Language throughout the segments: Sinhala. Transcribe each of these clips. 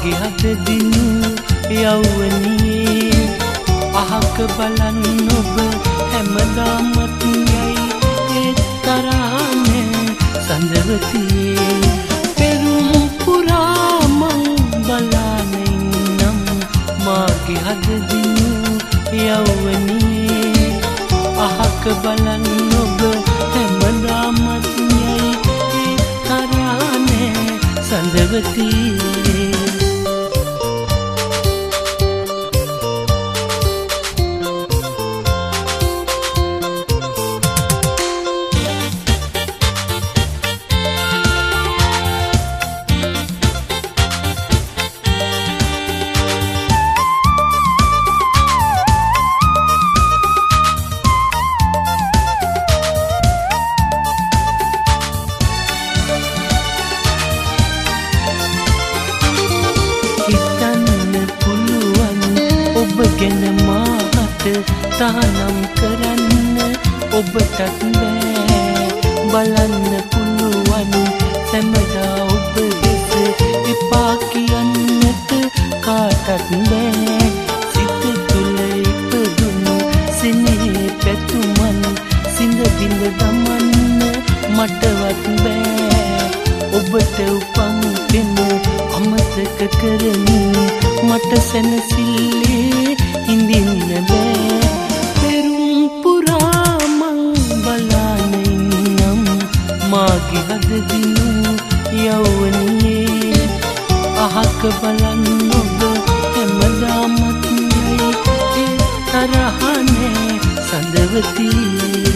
මාගේ හද දිනු යෞවනියේ අහක බලන්න ඔබ හැමදාමත් යයි ඒ තරහනේ සඳවතියේ පෙරුම් පුරා මං බලානේ නම් මාගේ හද දිනු යෞවනියේ අහක බලන්න ඔබ හැමදාමත් යයි ඒ තරහනේ සඳවතියේ ගැන මාහට තහනම් කරන්න ඔබටත් බෑ බලන්න පුළුවන් සැමදා ඔබ දෙස එපා කියන්නට කාටත් බෑ සිත තුළ ඉපදුණු සෙනෙහි පැතුමන් සිඳ බිඳ දමන්න මටවත් බෑ ඔබට උපන් පෙම අමතක කරමින් මට සැනසිල්ලේ හිඳින්න බෑ පෙරුම් පුරා මං බලානේ නම් මාගේ හද දිනු යෞවනියේ අහක බලන්න ඔබ හැමදාමත් යයි ඒ තරහනේ සඳවතියේ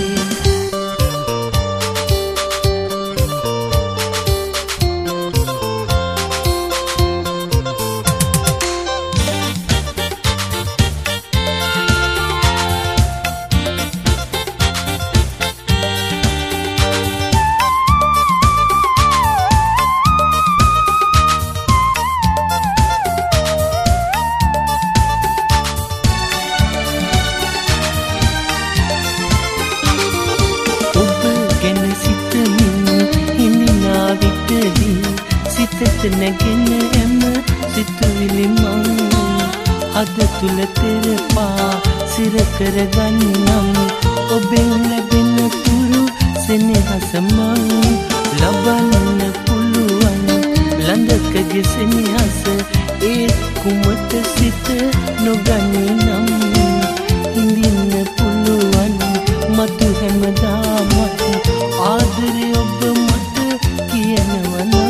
සිතට නැගෙන එම සිතුවිලි මං හද තුල තෙරපා සිර කරගන්නම් ඔබෙන් ලැබෙන තුරු සෙනෙහස මං ලබන්න පුළුවන් ළඟකගේ සෙනෙහස ඒ කුමට සිත නොගනිනම් හිඳින්න පුළුවන් මතු හැමදාමත් ආදරේ ඔබ මට කියනවා නම්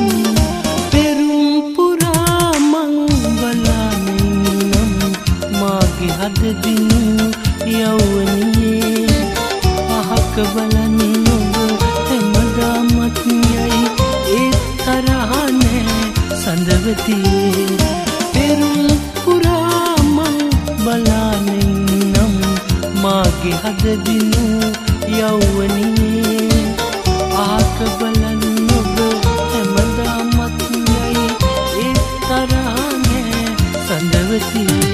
හද දිනු යෞවනියේ අහක බලන්න ඔබ හැමදාමත් යයි ඒ තරහනේ සඳවතියේ පෙරුම් පුරා මං බලානේ නම් මාගේ හද දිනු යෞවනියේ අහක බලන්න ඔබ හැමදාමත් යයි ඒ තරහනේ සඳවතියේ